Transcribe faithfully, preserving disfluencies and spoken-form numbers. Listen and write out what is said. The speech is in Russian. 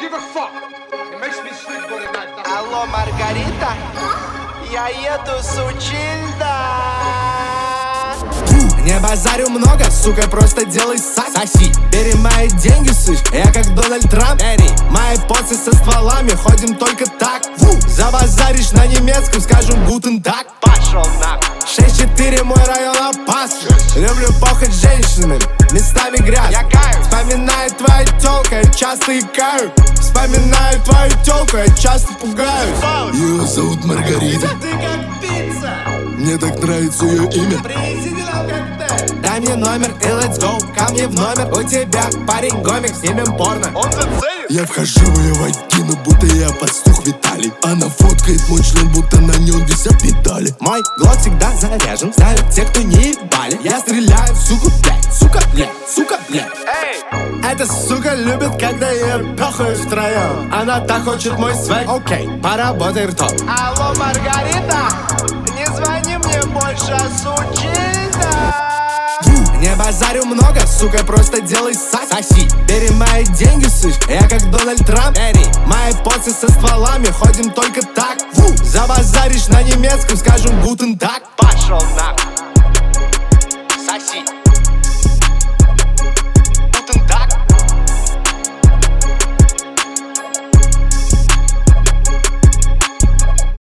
Алло, Маргарита, я еду с Учильда. Не базарю много, сука, просто делай сак. Соси, бери мои деньги, сышь, я как Дональд Трамп. Эри, мои поцы со стволами, ходим только так. Фу. Забазаришь на немецком, скажем гутен так. Пошел нахуй. шесть четыре, мой район опасный. Люблю похоть с женщинами, местами грязь. Я каюсь. Вспоминаю твою тёлку, я часто икаю. Вспоминаю твою тёлку, я часто пугаюсь. Ее зовут Маргарита. Ты как пицца. Мне так нравится ее имя. Дай мне номер и let's go. Ко мне в номер, у тебя парень гомик, снимем порно. Он заценит. Я вхожу в ее вагину, будто я пастух Виталий. Она фоткает мой член, будто на нем висят медали. Мой глот всегда заряжен, знают те, кто не ебали. Я стреляю в суку, блядь, сука, блядь, сука, блядь. Эй, Эта сука любит, когда я пёхаю втроем. Она так хочет мой свек. Окей, поработай ртом. алло, Маргарита, не звони мне больше, а с Учильда. Не базарю много, сука, просто делай сак. Соси, бери мои деньги, сышь, я как Дональд Трамп. Эри, мои поцы со стволами, ходим только так. Фу. Забазаришь на немецком, скажем гутен так. Пошел нахуй. Соси.